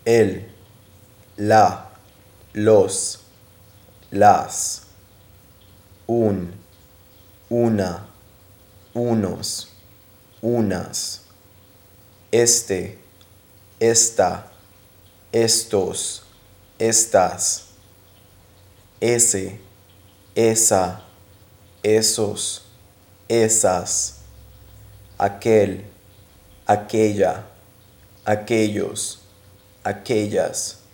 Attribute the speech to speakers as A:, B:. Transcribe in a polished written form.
A: el, la, los, las, un, una, unos, unas, este, esta, estos, estas, ese, esa, esos, esas, aquel, aquella, aquellos, aquellas.